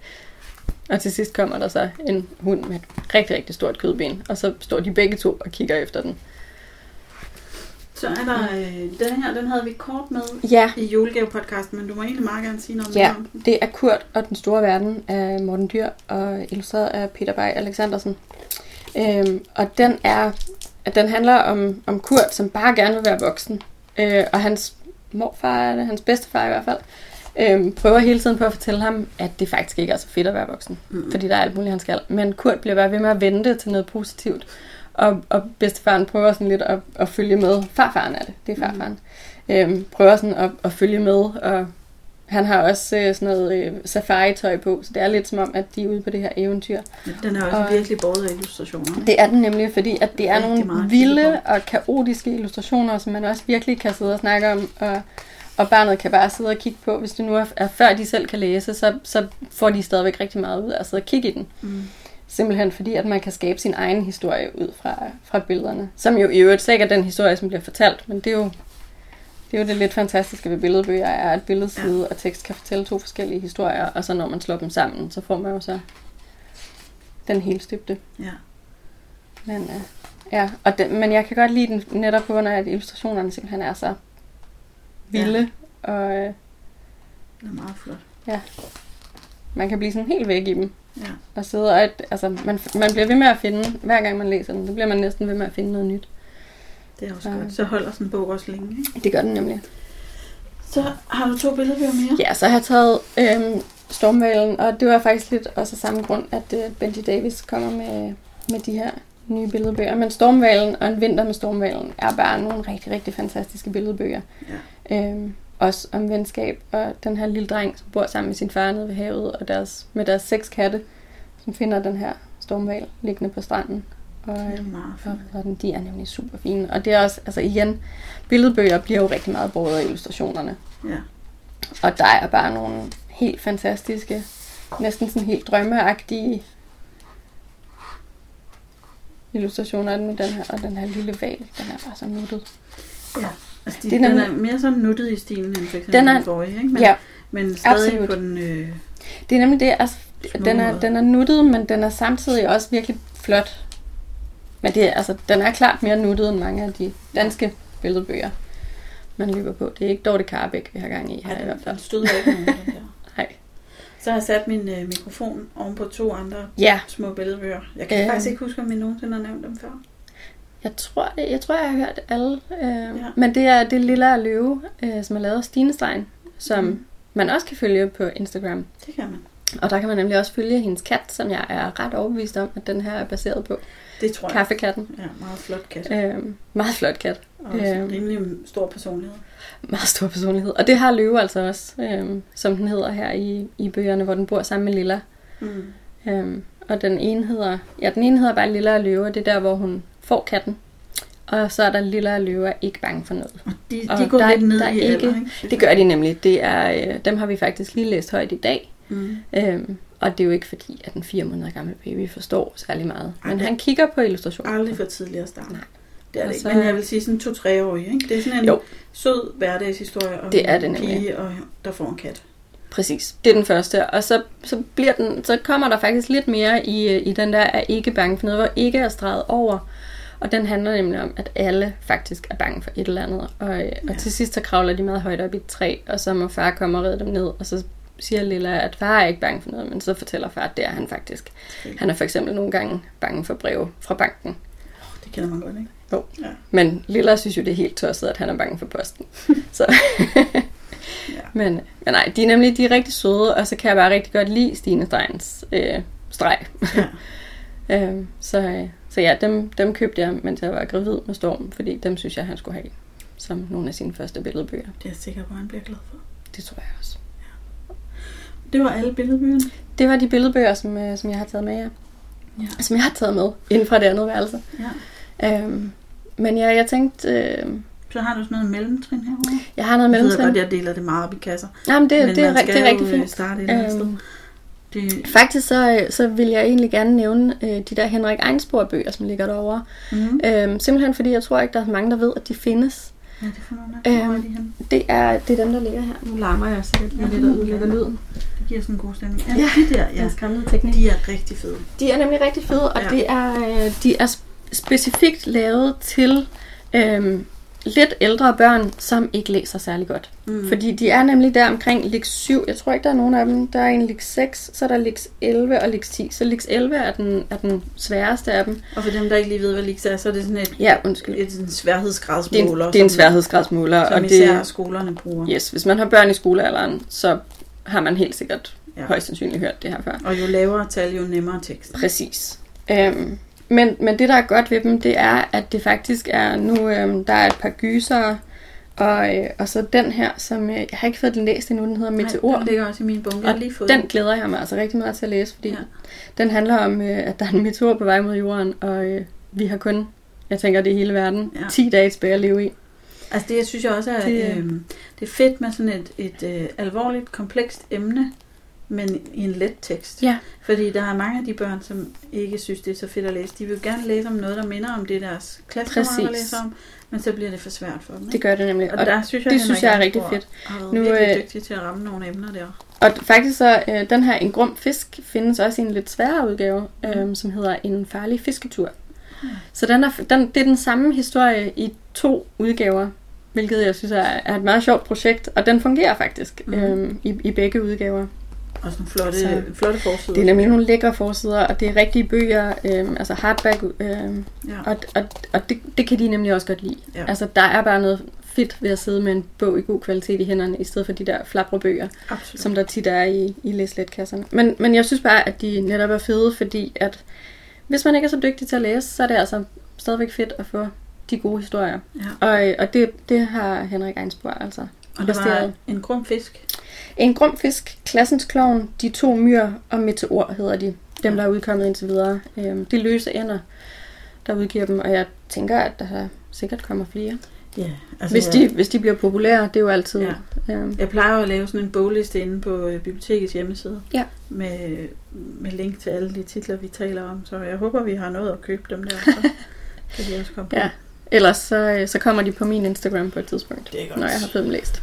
Og til sidst kommer der så en hund med et rigtig, rigtig stort kødben, og så står de begge to og kigger efter den. Så er der, øh, den her, den havde vi kort med ja. i julegave-podcasten, men du må egentlig meget gerne sige noget ja, mere om den. Det er Kurt og den store verden af Morten Dyr, og illustreret af Peter Bay Alexandersen. Øhm, og den er, at den handler om, om Kurt, som bare gerne vil være voksen. Øh, og hans morfar, eller hans bedstefar i hvert fald, Øhm, prøver hele tiden på at fortælle ham, at det faktisk ikke er så fedt at være voksen. Mm. Fordi der er alt muligt, han skal. Men Kurt bliver bare ved med at vente til noget positivt. Og, og bedstefaren prøver sådan lidt at, at følge med. Farfaren er det. Det er farfaren. Mm. Øhm, prøver sådan at, at følge med. Og han har også øh, sådan noget øh, safari-tøj på. Så det er lidt som om, at de er ude på det her eventyr. Den er også og, virkelig båret af illustrationer. Det er den nemlig, fordi at det er nogle vilde og kaotiske illustrationer, som man også virkelig kan sidde og snakke om. Og Og barnet kan bare sidde og kigge på, hvis det nu er, er før de selv kan læse, så, så får de stadigvæk rigtig meget ud af at sidde og kigge i den. Mm. Simpelthen fordi, at man kan skabe sin egen historie ud fra, fra billederne. Som jo i øvrigt slet ikke er den historie, som bliver fortalt, men det er jo det, er jo det lidt fantastiske ved billedbøger, er, at billedside ja. og tekst kan fortælle to forskellige historier, og så når man slår dem sammen, så får man jo så den helt støbte. Ja. Men, øh, ja, og den, men jeg kan godt lide den netop på grund af, at illustrationerne simpelthen er så vilde, ja. og øh, det er meget flot. Ja. Man kan blive sådan helt væk i dem. Ja. Og sidde og et, altså man, man bliver ved med at finde, hver gang man læser den, så bliver man næsten ved med at finde noget nyt. Det er også så, godt. Så holder sådan en bog også længe, ikke? Det gør den nemlig. Så har du to billedbøger mere? Ja, så har jeg taget øhm, Stormvalen, og det var faktisk lidt også af samme grund, at øh, Benji Davis kommer med, med de her nye billedbøger. Men Stormvalen og En vinter med Stormvalen er bare nogle rigtig, rigtig fantastiske billedbøger. Ja. Øhm, også om venskab, og den her lille dreng, som bor sammen med sin far nede ved havet, og deres, med deres seks katte, som finder den her stormval liggende på stranden. Og, og, og den, de er nemlig super fine. Og det er også, altså igen, billedbøger bliver jo rigtig meget båret af illustrationerne. Ja. Og der er bare nogle helt fantastiske, næsten sådan helt drømmeagtige illustrationer med den her, og den her lille val, den er bare så nuttet. Ja, altså de, den er, er mere sådan nuttet i stilen end for eksempel den, er, den forrige, ikke? Men, ja, men stadig absolut. På den øh, det er nemlig det, altså den er, den er nuttet, men den er samtidig også virkelig flot. Men det er, altså, den er klart mere nuttet end mange af de danske billedbøger, man løber på. Det er ikke Dorte Karabæk, vi har gang i her ja, i hvert fald. Den støder ikke nogen af den der. Nej. Så har jeg sat min øh, mikrofon oven på to andre ja. små billedbøger. Jeg kan øh. faktisk ikke huske, om jeg nogensinde har nævnt dem før. Jeg tror, det, jeg tror, jeg har hørt alle. Øh, ja. Men det er det Lille Løve, øh, som er lavet af Stine Stein, som mm. man også kan følge på Instagram. Det kan man. Og der kan man nemlig også følge hendes kat, som jeg er ret overbevist om, at den her er baseret på. Det tror jeg. Kaffekatten. Ja, meget flot kat. Øh, meget flot kat. Og også en rimelig stor personlighed. Meget stor personlighed. Og det har Løve altså også, øh, som den hedder her i, i bøgerne, hvor den bor sammen med Lilla. Mm. Øh, og den ene hedder, ja, den ene hedder bare Lilla og Løve, og det er der, hvor hun får katten. Og så er der Lilla og Løver ikke bange for noget. Og de, og de går der, lidt ned der i ikke, alder, ikke? Det gør de nemlig. Det er, øh, dem har vi faktisk lige læst højt i dag. Mm. Øhm, og det er jo ikke fordi, at den fire måneder gamle baby forstår særlig meget. Ej, Men det- han kigger på illustrationen. Aldrig for tidligt at starte. Nej. Det er det Og ikke. så- Men jeg vil sige sådan to-treårig, ikke? Det er sådan en Jo. sød hverdagshistorie om Det er det en nemlig. pige, og der får en kat. Præcis, det er den første. Og så, så, bliver den, så kommer der faktisk lidt mere i, i den der er ikke bange for noget, hvor ikke er streget over. Og den handler nemlig om, at alle faktisk er bange for et eller andet. Og, ja. og til sidst så kravler de meget højt op i et træ, og så må far komme og redde dem ned. Og så siger Lilla, at far er ikke bange for noget, men så fortæller far, at det er han faktisk. Han er for eksempel nogle gange bange for breve fra banken. Det kender man godt, ikke? Jo. Ja. Men Lilla synes jo, det er helt tosset, at han er bange for posten. Så. Ja. men, men nej, de er nemlig de er rigtig søde, og så kan jeg bare rigtig godt lide Stine Steins øh, streg. Ja. øhm, så, øh, så ja, dem, dem købte jeg, mens jeg var gravid med Storm, fordi dem synes jeg, han skulle have som nogle af sine første billedbøger. Det er jeg sikker på, at han bliver glad for. Det tror jeg også. Det var alle billedbøgerne. Det var de billedbøger, som, øh, som jeg har taget med jer. Ja. Som jeg har taget med inden fra det andet værelse. Ja. Øhm, men ja, jeg tænkte... Øh, Så har du sådan noget mellemtrin herovre. jeg har noget Jeg ved mellemtrin. godt, jeg deler det meget op i kasser. Jamen, det, Men det, er, man ri- det skal er rigtig jo fint. starte et eller andet Øhm, sted. Det, Faktisk så, så vil jeg egentlig gerne nævne øh, de der Henrik Einsborg-bøger, som ligger derovre. mm-hmm. Øhm, simpelthen fordi jeg tror ikke, der er så mange, der ved, at de findes. Ja, det får nogle af. Hvor er Øhm, de henne? det, er, det er dem, der ligger her. Nu larmer jeg sikkert Ja, lidt og okay. ødelægger lyden. Det giver sådan en god stemning. Ja, Ja, de der, ja. Den skræmmende teknik. De er rigtig fede. De er nemlig rigtig fede, og Ja. det er, øh, de er sp- specifikt lavet til øhm, lidt ældre børn, som ikke læser særlig godt. Mm. Fordi de er nemlig der omkring Lix syv. Jeg tror ikke, der er nogen af dem. Der er en Lix seks, så er der Lix elleve og Lix ti. Så Lix elleve er den, er den sværeste af dem. Og for dem, der ikke lige ved, hvad Lix er, så er det sådan et, Ja, undskyld. et, en Det er sværhedsgradsmåler. en, det er en som- sværhedsgradsmåler. Som Og især det, skolerne bruger. yes, hvis man har børn i skolealderen, så har man helt sikkert Ja. højst sandsynligt hørt det her før. Og jo lavere tal, jo nemmere tekst. Præcis. Øhm, men, men det, der er godt ved dem, det er, at det faktisk er nu, øhm, der er et par gyser, og, øh, og så den her, som øh, jeg har ikke fået den læst endnu, den hedder Meteor. Nej, den ligger også i min bunke. Jeg har Og lige fået den glæder jeg mig altså rigtig meget til at læse, fordi Ja. ja. den handler om, øh, at der er en meteor på vej mod jorden, og øh, vi har kun, jeg tænker, det er hele verden, Ja. ti dage tilbage at leve i. Altså det, jeg synes jeg også er, Det- det, øh, det er fedt med sådan et, et øh, alvorligt, komplekst emne, men i en let tekst. Ja. Fordi der er mange af de børn, som ikke synes, det er så fedt at læse. De vil gerne læse om noget, der minder om det, deres klassekammerater Præcis. læser om, men så bliver det for svært for dem. Det Ikke? gør det nemlig. Og Og, der synes jeg, det Henrik synes jeg er rigtig Einsborg fedt. har været Nu, nu, virkelig øh, dygtig til at ramme nogle emner der. og faktisk så, øh, den her En Grum Fisk findes også i en lidt sværere udgave, øh, Mm. som hedder En Farlig Fisketur. Mm. Så den er, den, det er den samme historie i to udgaver, hvilket jeg synes er, er et meget sjovt projekt, og den fungerer faktisk Mm. øh, i, i begge udgaver. Og sådan flotte, Så- flotte forsider. Det er nemlig nogle lækre forsider, og det er rigtige bøger, øh, altså hardback, øh, Ja. og, og, og det, det kan de nemlig også godt lide. Ja. Altså, der er bare noget fedt ved at sidde med en bog i god kvalitet i hænderne, i stedet for de der flabre bøger, Absolut. som der tit er i, i læsletkasserne. Men, men jeg synes bare, at de netop er fede, fordi at hvis man ikke er så dygtig til at læse, så er det altså stadigvæk fedt at få de gode historier. Ja. Og, og det, det har Henrik Einsborg altså Og det var præsteret. en grum fisk. En Grum Fisk, Klassens Klovn, De to myr og Meteor hedder de. Dem, der er udkommet indtil videre. Øhm, det er løse ender, der udgiver dem, og jeg tænker, at der sikkert kommer flere. Ja, altså Hvis jeg, de, hvis de bliver populære, det er jo altid... Ja. Øhm, jeg plejer jo at lave sådan en bogliste inde på øh, bibliotekets hjemmeside. Ja. Med, med link til alle de titler, vi taler om. Så jeg håber, vi har noget at købe dem der. Så kan de også komme på. ja. Ellers så, så kommer de på min Instagram på et tidspunkt, Det er godt. når jeg har fået dem læst.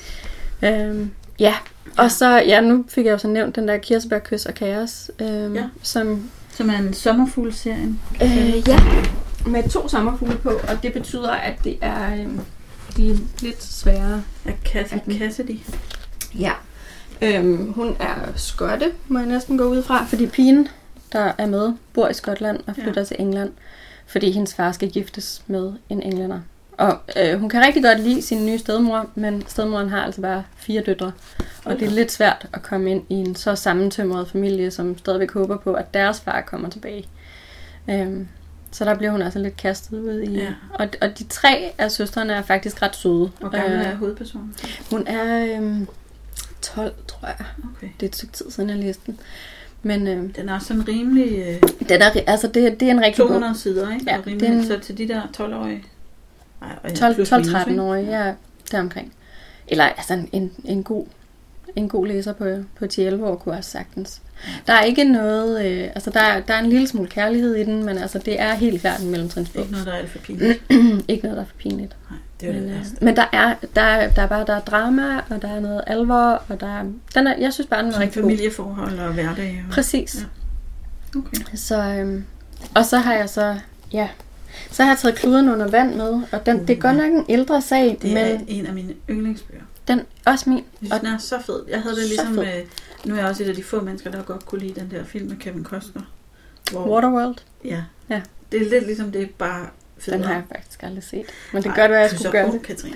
Øhm, ja, og så, ja, nu fik jeg jo så nævnt den der Kirsebærkys og Kaos, øhm, Ja. som Som er en sommerfuglserien. Øh, ja, med to sommerfugle på, og det betyder, at det er øh, de er lidt sværere. Af Cassie Af den. Cassidy. Ja. Øhm, hun er skotte, må jeg næsten gå ud fra, fordi pigen, der er med, bor i Skotland og flytter ja. til England, fordi hendes far skal giftes med en englænder. Og øh, hun kan rigtig godt lide sin nye stedmor, men stedmoren har altså bare fire døtre. Og det er lidt svært at komme ind i en så sammentømret familie, som stadigvæk håber på, at deres far kommer tilbage. Øhm, så der bliver hun altså lidt kastet ud i. Ja. Og, og de tre af søstrene er faktisk ret søde. Hvor gammel Øh, er hovedpersonen? Hun er øhm, tolv, tror jeg. Okay. Det er et stykke tid siden, jeg læste den. Men, øh, den er sådan rimelig... Øh, den er, altså det, det er en rigtig to hundrede sider, ikke? Ja, og rimelig, den, så til de der tolv-årige... tolv til tretten-årige, ja, deromkring. Eller altså en, en, en, god, en god læser på, på ti elleve år kunne også sagtens. Der er ikke noget... Øh, altså der er, der er en lille smule kærlighed i den, men altså det er helt klart en mellemtrinsbog. Ikke noget, der er alt for pinligt. Ikke noget, der er for pinligt. Nej, det er jo men, det øh, værste. men der er, der, er, der er bare der er drama, og der er noget alvor, og der er... Den er jeg synes bare, den er rigtig god. Familieforhold og hverdag. Og, præcis. Ja. Okay. Så, øhm, og så har jeg så... Ja... Så har jeg taget Kluden under vand med, og den, uh, det er godt nok en ældre sag. Det er men en af mine yndlingsbøger. Den også min. Jeg synes, den er så fed. Jeg havde det ligesom med, nu er jeg også et af de få mennesker, der godt kunne lide den der film med Kevin Costner. Hvor, Waterworld? Ja. ja. Det er lidt ligesom, det er bare federe. Den har jeg faktisk aldrig set. Men det er godt, at jeg skulle gøre det. Katrine.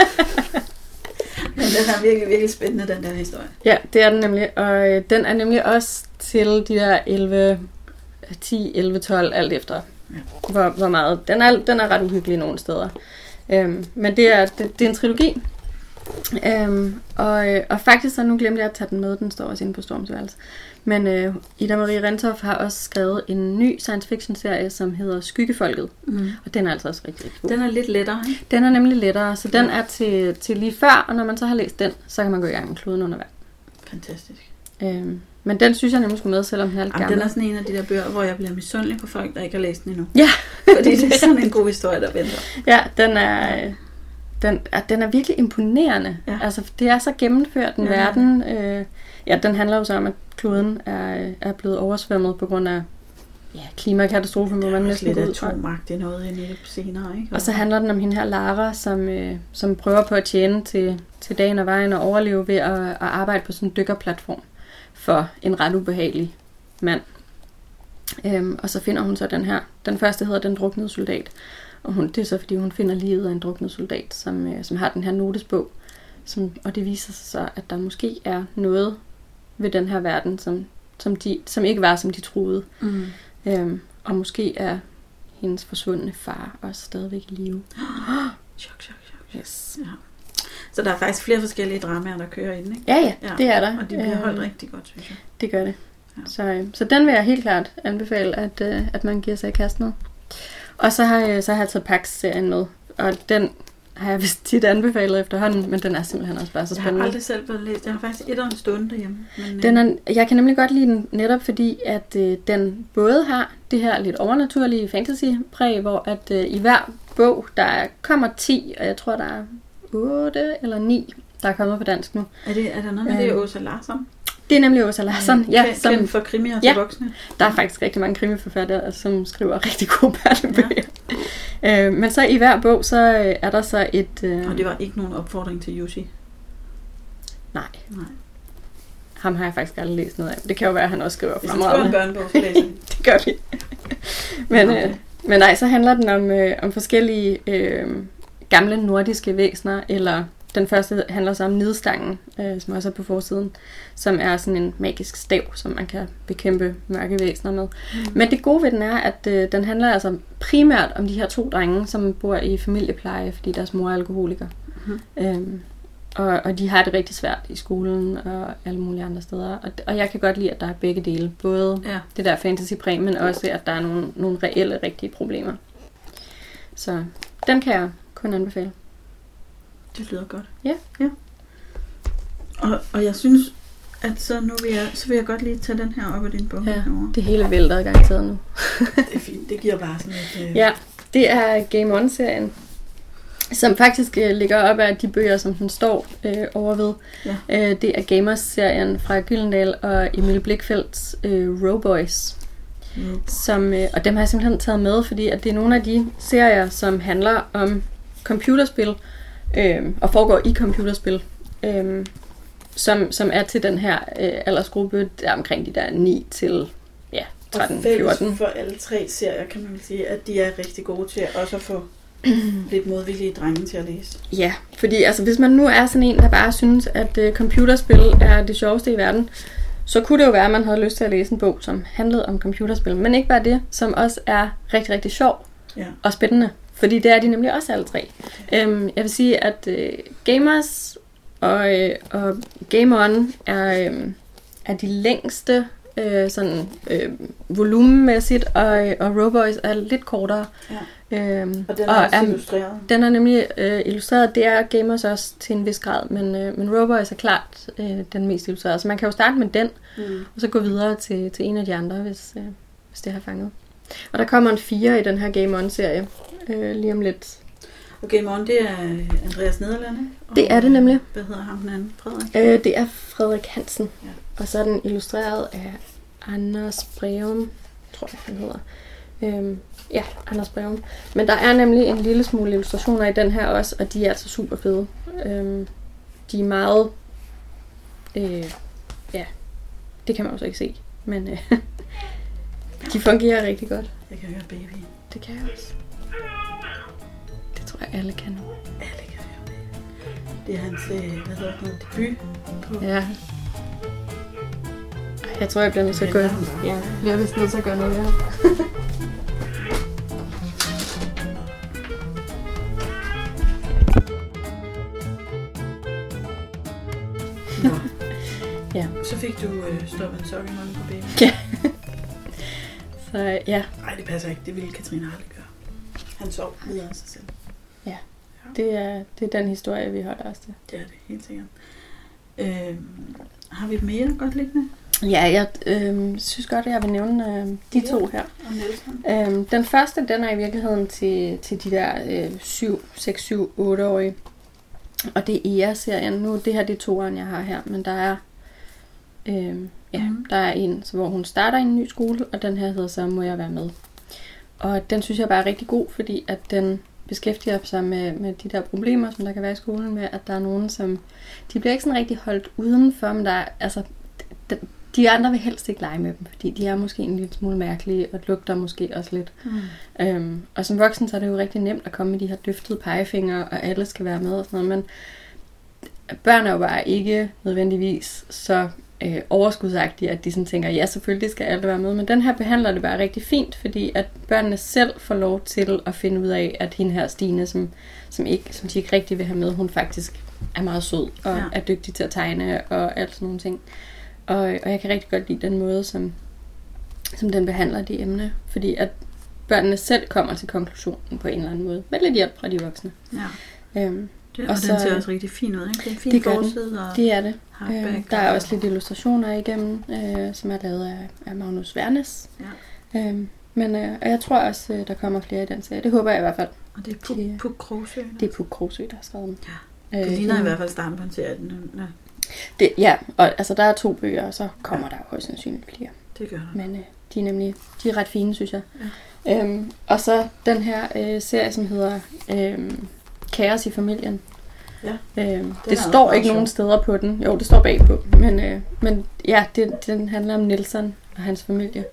Men den er virkelig, virkelig spændende, den der historie. Ja, det er den nemlig. Og øh, den er nemlig også til de der elleve, ti, elleve, tolv, alt efter. Ja. Hvor, hvor meget. Den er, den er ret uhyggelig nogle steder. Øhm, men det er, det, det er en trilogi. Øhm, og, og faktisk så nu glemte jeg at tage den med. Den står også inde på Stormsværelse. Men øh, Ida Marie Rendtorff har også skrevet en ny science fiction serie, som hedder Skyggefolket. Mm. Og den er altså også rigtig, rigtig god. Den er lidt lettere, ikke? Den er nemlig lettere, så den er til, til lige før. Og når man så har læst den, så kan man gå i gang med Kluden under vand. Fantastisk. Øhm, men den synes jeg nemlig skulle med, selvom den er lidt gammel. Den er sådan en af de der bøger, hvor jeg bliver misundelig på folk, der ikke har læst den endnu. Ja. Fordi det er sådan en god historie, der venter. Ja, den er, den, den er virkelig imponerende. Ja. Altså, det er så gennemført en ja. verden. Øh, ja, den handler jo så om, at kloden er, er blevet oversvømmet på grund af ja, klimakatastrofen, hvor man næsten går ud fra. Det er lidt atomagt, det er noget ind i det senere, ikke? Og så handler den om hende her, Lara, som, øh, som prøver på at tjene til, til dagen og vejen og overleve ved at, at arbejde på sådan en dykkerplatform for en ret ubehagelig mand. Øhm, og så finder hun så den her. Den første hedder Den druknede soldat. Og hun, det er så fordi hun finder livet af en druknet soldat, som, øh, som har den her notesbog. Som, og det viser sig så, at der måske er noget ved den her verden, som, som, de, som ikke var, som de troede. Mm. Øhm, og måske er hendes forsvundne far også stadigvæk i live. Chok, chok, chok. Yes. Ja. Så der er faktisk flere forskellige dramaer, der kører i den, ikke? Ja, ja, ja. Det er der. Og de bliver holdt øh, rigtig godt, synes jeg. Det gør det. Ja. Så, øh, så den vil jeg helt klart anbefale, at, øh, at man giver sig i kast med. Og så har jeg, så har jeg taget Pax-serien med. Og den har jeg vist tit anbefalet efterhånden, men den er simpelthen også bare så spændende. Jeg har aldrig selv fået læst. Jeg har faktisk et år en stund derhjemme. Men, den er, jeg kan nemlig godt lide den, netop fordi, at øh, den både har det her lidt overnaturlige fantasy-præg, hvor at øh, i hver bog, der kommer ti, og jeg tror, der er otte eller ni, der er kommet på dansk nu. Er, det, er der noget med øh, det, Åsa Larsson? Det er nemlig Åsa Larsson. Ja, ja, som, for krimier ja, til voksne. Der er faktisk rigtig mange krimiforfattere, som skriver rigtig gode børnebøger. Ja. Øh, men så i hver bog, så er der så et... Øh... Og det var ikke nogen opfordring til Jussi? Nej. Nej. Ham har jeg faktisk aldrig læst noget af. Det kan jo være, at han også skriver fremragende. Hvis han skriver en børnebog, så læser den. Det gør vi. men, okay. øh, men nej, så handler den om, øh, om forskellige øh, gamle nordiske væsener, eller... Den første handler så om Nidstangen, øh, som også er på forsiden, som er sådan en magisk stav, som man kan bekæmpe mørke væsener med. Mm. Men det gode ved den er, at øh, den handler altså primært om de her to drenge, som bor i familiepleje, fordi deres mor er alkoholiker. Mm. Øhm, og, og de har det rigtig svært i skolen og alle mulige andre steder. Og, og jeg kan godt lide, at der er begge dele. Både ja. det der fantasy-præg, men også at der er nogle, nogle reelle, rigtige problemer. Så den kan jeg kun anbefale. Det lyder godt. Ja. ja. Og, og jeg synes, at så nu vil jeg, så vil jeg godt lige tage den her op af din bog. Ja, det hele vælter i gang taget nu. Det er fint. Det giver bare sådan et... Øh... Ja, det er Game On-serien, som faktisk øh, ligger op af de bøger, som den står øh, over ved. Ja. Øh, det er Gamers-serien fra Gyldendal og Emil Blichfeldts øh, Rowboys. Mm. Som, øh, og dem har jeg simpelthen taget med, fordi at det er nogle af de serier, som handler om computerspil, Øhm, og foregår i computerspil, øhm, som, som er til den her øh, aldersgruppe, der omkring de der ni til ja, tretten fjorten. Og for alle tre serier kan man sige, at de er rigtig gode til også at få lidt modvillige drenge til at læse. Ja, fordi altså, hvis man nu er sådan en, der bare synes, at øh, computerspil er det sjoveste i verden, så kunne det jo være, at man havde lyst til at læse en bog, som handlede om computerspil. Men ikke bare det, som også er rigtig, rigtig sjov ja. og spændende. Fordi det er de nemlig også alle tre. Øhm, jeg vil sige, at øh, Gamers og, øh, og Game On er, øh, er de længste øh, sådan øh, volumenmæssigt, og, og Roboys er lidt kortere. Ja. Øhm, Og den er og også er, illustreret. Den er nemlig øh, illustreret. Det er Gamers også til en vis grad, men, øh, men Roboys er klart øh, den mest illustrerede. Så man kan jo starte med den, Mm. og så gå videre til, til en af de andre, hvis, øh, hvis det har fanget. Og der kommer en fire i den her Game On-serie øh, lige om lidt. Og Game On, det er Andreas Nederland, ikke? Og, Det er det nemlig. Hvad hedder ham den anden? Frederik? Øh, det er Frederik Hansen, Ja. og så er den illustreret af Anders Breum, tror jeg han hedder. Øhm, ja, Anders Breum. Men der er nemlig en lille smule illustrationer i den her også, og de er altså super fede. Øhm, de er meget... Øh, ja, det kan man jo så ikke se, men øh, de fungerer rigtig godt. Jeg kan høre baby. Det kan jeg også. Det tror jeg alle kan nu. Alle kan høre baby. Det er hans, øh, hvad hedder det, debut på... Ja. Ej, jeg tror, jeg bliver nødt til at gøre noget. Ja, jeg bliver vist nødt til at gøre noget mere. Nå. Ja. Så fik du øh, stoppet en sok i munden på baby. Ja. Så ja, Nej, det passer ikke. Det ville Katrine aldrig gøre. Han sov videre af sig selv. det er, det er den historie, vi holder os til. Det er det, helt sikkert. Øh, har vi mere godt liggende? Ja, jeg øh, synes godt, at jeg vil nævne øh, de to her. Om Nielsen? Øhm, den første, den er i virkeligheden til, til de der øh, syv, seks, syv, otte-årige. Og det er E A-serien. Nu, det her det er toeren, jeg har her, men der er, øh, ja, Mhm. der er en, hvor hun starter i en ny skole, og den her hedder Så må jeg være med. Og den synes jeg bare er rigtig god, fordi at den beskæftiger sig med, med de der problemer, som der kan være i skolen, med at der er nogen, som, de bliver ikke sådan rigtig holdt udenfor, men der er, altså, de, de andre vil helst ikke lege med dem, fordi de er måske en lille smule mærkelige, og lugter måske også lidt. Mm. Øhm, og som voksen, så er det jo rigtig nemt at komme med de her døftede pegefingre, og alle skal være med og sådan noget, men børn er jo bare ikke nødvendigvis så øh, overskudsagtige, at de sådan tænker, ja, selvfølgelig skal alle være med, men den her behandler det bare rigtig fint, fordi at børnene selv får lov til at finde ud af, at hende her Stine, som, som, ikke, som de ikke rigtig vil have med, hun faktisk er meget sød, og Ja. er dygtig til at tegne, og alt sådan nogle ting. Og, og jeg kan rigtig godt lide den måde, som, som den behandler de emne, fordi at børnene selv kommer til konklusionen på en eller anden måde, med lidt hjælp fra de voksne. Ja. Øhm, Det, og, Og og så- den ser også rigtig fin ud, ikke? Det er en fin Det gør den. forside og det er det. hardback. Øhm, der er og- også lidt illustrationer igennem, øh, som er lavet af, af Magnus Wernes. Ja. Øhm, men øh, og jeg tror også, øh, der kommer flere i den serie. Det håber jeg i hvert fald. Og det er Puk, de- Puk Krogsø. Det er Puk Krogsø, der har skrevet dem. Ja. Det Øh, ligner i en- hvert fald starten på en serie. Den- Ja, det, ja, og altså der er to bøger, og så kommer der jo højst sandsynligt flere. det gør der. Men øh, de er nemlig de er ret fine, synes jeg. Ja. Øhm, og så den her øh, serie, som hedder øh, Kaos i familien. Ja. Øhm, er det også står meget ikke sjov. nogen steder på den. Jo, det står bagpå. Men, øh, men ja, det, den handler om Nelson og hans familie.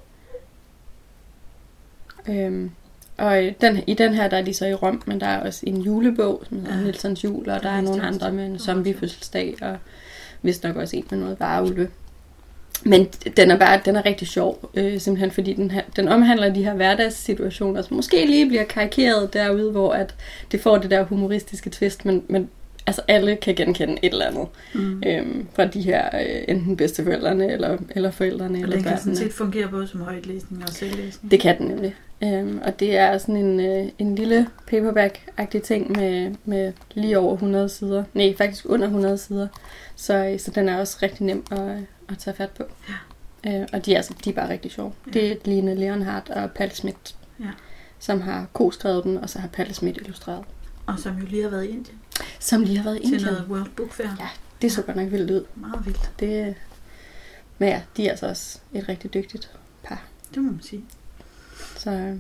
Øhm, og øh, den, i den her, der er de så i Rom, men der er også en julebog, som hedder Ja. ja. Nelsons jul, og Det der er vidste nogle jeg også. andre med en Det var zombie-fødselsdag, og vist nok også en med noget vareulve. Men den er bare den er rigtig sjov, øh, simpelthen fordi den, her, den omhandler de her hverdagssituationer, som måske lige bliver karikeret derude, hvor at det får det der humoristiske twist, men, men altså alle kan genkende et eller andet Mm. øhm, fra de her øh, enten bedsteforældrene eller, eller forældrene Og eller den kan sådan børnene. set fungere både som højtlæsning og selvlæsning. Det kan den nemlig. Øhm, og det er sådan en, øh, en lille paperback-agtig ting med, med lige over hundrede sider. Nej, faktisk under hundrede sider. Så, så den er også rigtig nem at, at tage fat på. Ja. Øh, og de er, altså, de er bare rigtig sjove. Ja. Det er Line Leonhardt og Palle Schmidt, Ja. som har ko-skrevet den, og så har Palle Schmidt illustreret. Og som jo lige har været i Indien. Som lige har været i Til Indien. noget World Book Fair. Ja, det så godt nok vildt ud. Meget vildt. Det, men ja, de er altså også et rigtig dygtigt par. Det må man sige. Så øh,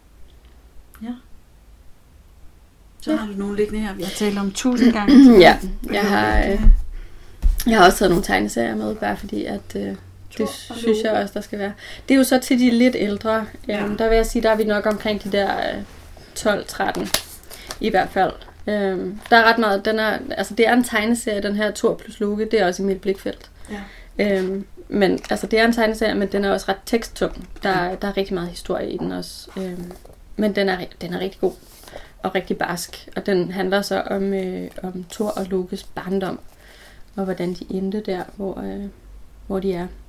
Så ja. Har du nogle liggende her, vi har talt om tusind gange. ja, jeg har, øh, jeg har også taget nogle tegneserier med, bare fordi at øh, det Thor og synes jeg Loke. også, der skal være. Det er jo så til de lidt ældre. Ja. Ja. Der vil jeg sige, der er vi nok omkring de der øh, tolv tretten i hvert fald. Øhm, der er ret meget, den er, altså det er en tegneserie, den her Thor plus Loke, det er også i mit blikfelt. Ja. Øhm, men altså det er en tegneserie, men den er også ret teksttung. Der, der er rigtig meget historie i den også. Øhm, men den er, den er rigtig god og rigtig barsk. Og den handler så om, øh, om Thor og Lokes barndom, og hvordan de endte der, hvor, øh, hvor de er.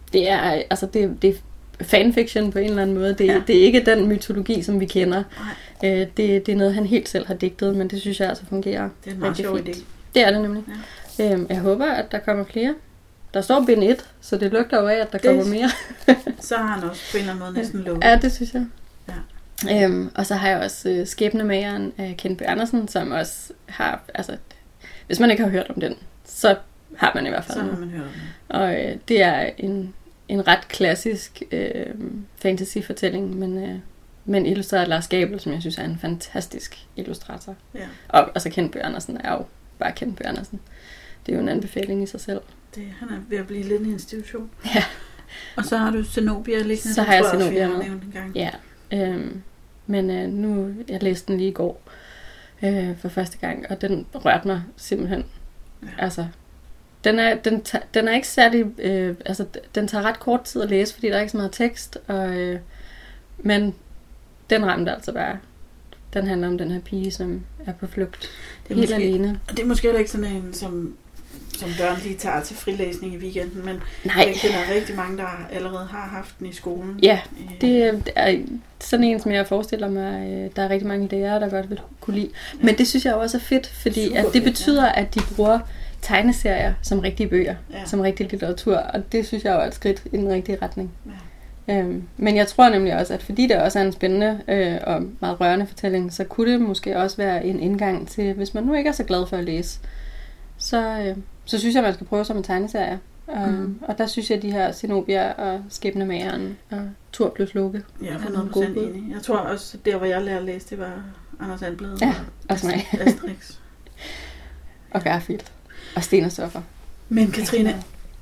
Det er, altså det, det er fanfiction på en eller anden måde. Det, ja. det er ikke den mytologi, som vi kender. Øh, det, det er noget, han helt selv har digtet, men det synes jeg altså fungerer. Det er en meget sjov idé. Det er det nemlig. Ja. Øh, jeg håber, at der kommer flere. Der står bind et, så det lugter jo af, at der det, kommer mere. Så har han også på en eller anden måde næsten lukket. Ja, det synes jeg. Ja. Øhm, og så har jeg også øh, Skæbnemageren af Kent Bøgh Andersen, som også har, altså, hvis man ikke har hørt om den, så har man i hvert fald. Så har man hørt om den. Og øh, det er en, en ret klassisk øh, fantasy-fortælling, men, øh, men illustreret af Lars Gabel, som jeg synes er en fantastisk illustrator. Ja. Og altså Kent Bøgh Andersen er jo bare Kent Bøgh Andersen. Det er jo en anbefaling i sig selv. Det, han er ved at blive lidt en institution. Ja. Og så har du Zenobia liggende. Så har jeg Zenobia med. med. Ja. Øhm, men øh, nu, jeg læste den lige i går øh, for første gang, og den rørte mig simpelthen. Ja. Altså, den er, den, ta- den er ikke særlig, øh, altså, den tager ret kort tid at læse, fordi der er ikke så meget tekst, og, øh, men den ramte altså bare. Den handler om den her pige, som er på flugt det er helt måske, alene. Og det er måske heller ikke sådan en, som, som børn lige tager til frilæsning i weekenden, men Nej. jeg kender rigtig mange, der allerede har haft den i skolen. Ja, det er sådan en, som jeg forestiller mig, der er rigtig mange lærere, der godt vil kunne lide. Ja. Men det synes jeg også er fedt, fordi at det fedt, betyder, ja. At de bruger tegneserier som rigtige bøger, ja. Som rigtig litteratur, og det synes jeg jo er et skridt i den rigtige retning. Ja. Øhm, men jeg tror nemlig også, at fordi det også er en spændende øh, og meget rørende fortælling, så kunne det måske også være en indgang til, hvis man nu ikke er så glad for at læse, så, øh, så synes jeg, man skal prøve sig med tegneserier. Um, mm. Og der synes jeg, at de her Zenobia og Skæbnemageren og Tur plus Loke. Ja, hundrede procent enig. Jeg tror også, der hvor jeg lærte at læse, det var Anders Andblad ja, og Ast- Asterix. Og Garfield. Og Sten og Stoffer. Men Katrine,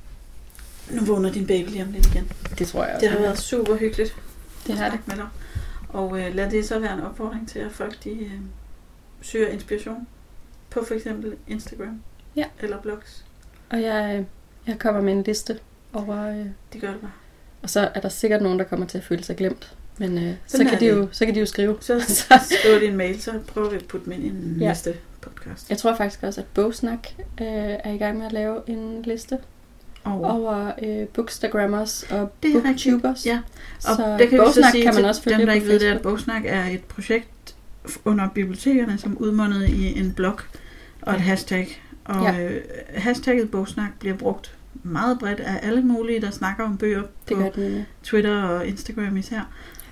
nu vågner din baby lige om lidt igen. Det tror jeg også. Det har været super hyggeligt. Det har det. Med dig. Og øh, lad det så være en opfordring til, at folk de øh, søger inspiration på for eksempel Instagram ja. Eller blogs. Og jeg, jeg kommer med en liste over... Øh, det gør det bare. Og så er der sikkert nogen, der kommer til at føle sig glemt. Men øh, så, kan de jo, så kan de jo skrive. Så, så skriver de en mail, så prøver vi at putte dem ind i en ja. Næste podcast. Jeg tror faktisk også, at Bogsnak øh, er i gang med at lave en liste over, over øh, bookstagrammers og booktubers. Ja. Og så det kan Bogsnak vi så sige kan man også følge dem, der på ikke ved det, at Bogsnak er et projekt under bibliotekerne, som udmundede i en blog og et hashtag. Og ja. øh, hashtagget Bogsnak bliver brugt meget bredt af alle mulige, der snakker om bøger det på Twitter og Instagram især.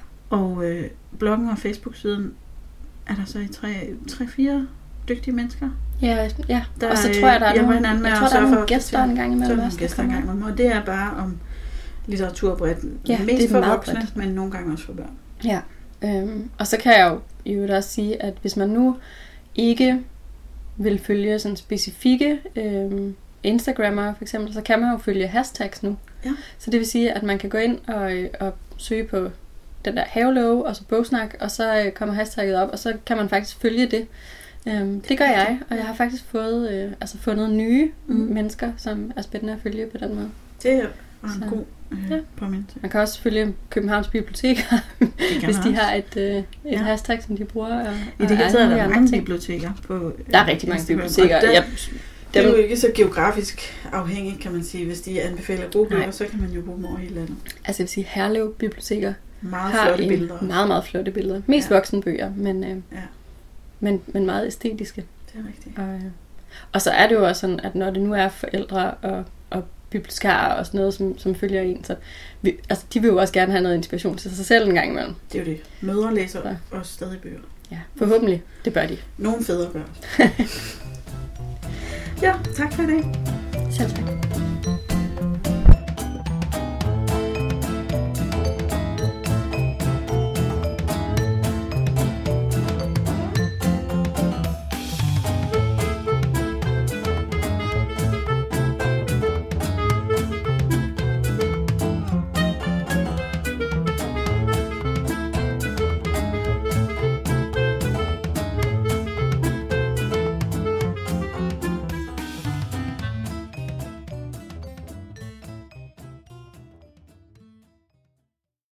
Og øh, bloggen og Facebook-siden er der så i tre fire dygtige mennesker. Ja, ja. Der, og så tror jeg, der er nogle, jeg jeg tror, der er nogle gæster en gang imellem. Så gæster en gang imellem. Og det er bare om litteratur bredt. Ja, mest det er for meget voksne, bredt. Men nogle gange også for børn. Ja, øhm, og så kan jeg jo i øvrigt også sige, at hvis man nu ikke vil følge sådan specifikke øhm, Instagrammer for eksempel, så kan man jo følge hashtags nu. Ja. Så det vil sige, at man kan gå ind og, og søge på den der havelove, og så Bogsnak, og så øh, kommer hashtagget op, og så kan man faktisk følge det. Øhm, det gør jeg, og jeg har faktisk fået, øh, altså fundet nye mm. mennesker, som er spændende at følge på den måde. Det er en så, god øh, ja. påmindelse. Man kan også følge Københavns Biblioteker, hvis de har et, øh, et ja. hashtag, som de bruger. Og, I det hele taget er der mange ting. biblioteker på Der er rigtig mange biblioteker. Der, jeg, det er jo ikke så geografisk afhængigt, kan man sige. Hvis de anbefaler gode bøger, så kan man jo bruge dem over hele landet. Altså jeg vil sige, Herlev Biblioteker meget har flotte billeder. meget, meget flotte billeder. Mest ja. voksenbøger, men, øh, ja. men, men meget æstetiske. Det er rigtigt. Og, øh, og så er det jo også sådan, at når det nu er forældre og, og bibliotekarer og sådan noget, som, som følger en, så vi, altså, de vil jo også gerne have noget inspiration til sig selv en gang imellem. Det er jo det. Mødre læser ja. også stadig bøger. Ja, forhåbentlig. Det bør de. Nogle fædre gør. Ja, tak for i dag. Selv tak.